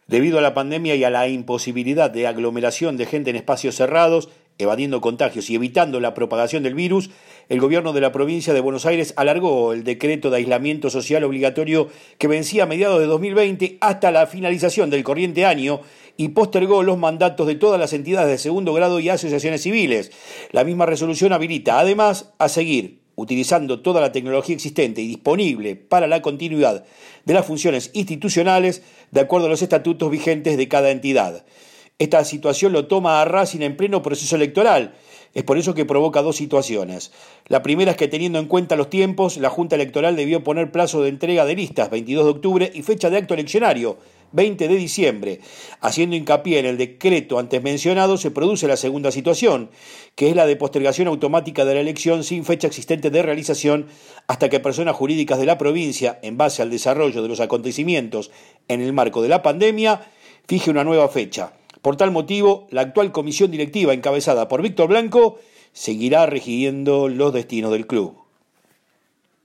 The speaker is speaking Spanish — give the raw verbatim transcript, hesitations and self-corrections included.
Debido a la pandemia y a la imposibilidad de aglomeración de gente en espacios cerrados, evadiendo contagios y evitando la propagación del virus, el gobierno de la provincia de Buenos Aires alargó el decreto de aislamiento social obligatorio que vencía a mediados de dos mil veinte hasta la finalización del corriente año y postergó los mandatos de todas las entidades de segundo grado y asociaciones civiles. La misma resolución habilita, además, a seguir utilizando toda la tecnología existente y disponible para la continuidad de las funciones institucionales de acuerdo a los estatutos vigentes de cada entidad. Esta situación lo toma a Racing en pleno proceso electoral. Es por eso que provoca dos situaciones. La primera es que, teniendo en cuenta los tiempos, la Junta Electoral debió poner plazo de entrega de listas, veintidós de octubre, y fecha de acto eleccionario, veinte de diciembre. Haciendo hincapié en el decreto antes mencionado, se produce la segunda situación, que es la de postergación automática de la elección sin fecha existente de realización hasta que personas jurídicas de la provincia, en base al desarrollo de los acontecimientos en el marco de la pandemia, fije una nueva fecha. Por tal motivo, la actual comisión directiva encabezada por Víctor Blanco seguirá rigiendo los destinos del club.